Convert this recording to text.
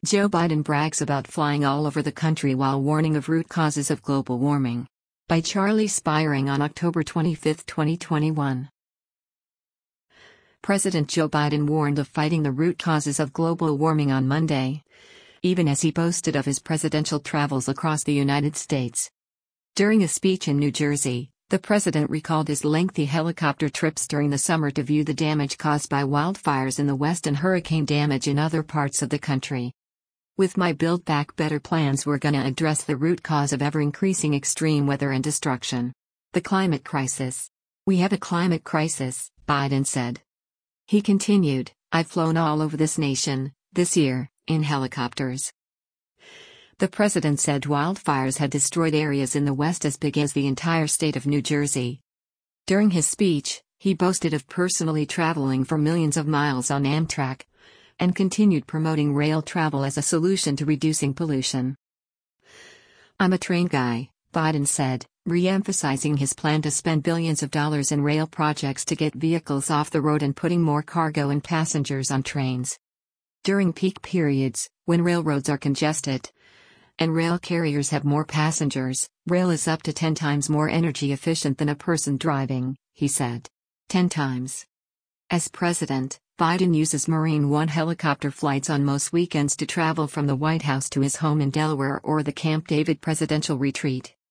Joe Biden brags about flying all over the country while warning of root causes of global warming. By Charlie Spiring on October 25, 2021. President Joe Biden warned of fighting the root causes of global warming on Monday, even as he boasted of his presidential travels across the United States. During a speech in New Jersey, the president recalled his lengthy helicopter trips during the summer to view the damage caused by wildfires in the West and hurricane damage in other parts of the country. With my Build Back Better plans, we're gonna address the root cause of ever-increasing extreme weather and destruction. The climate crisis. We have a climate crisis, Biden said. He continued, I've flown all over this nation, this year, in helicopters. The president said wildfires had destroyed areas in the West as big as the entire state of New Jersey. During his speech, he boasted of personally traveling for millions of miles on Amtrak, and continued promoting rail travel as a solution to reducing pollution. I'm a train guy, Biden said, re-emphasizing his plan to spend billions of dollars in rail projects to get vehicles off the road and putting more cargo and passengers on trains. During peak periods, when railroads are congested, and rail carriers have more passengers, rail is up to 10 times more energy efficient than a person driving, he said. 10 times. As president, Biden uses Marine One helicopter flights on most weekends to travel from the White House to his home in Delaware or the Camp David presidential retreat.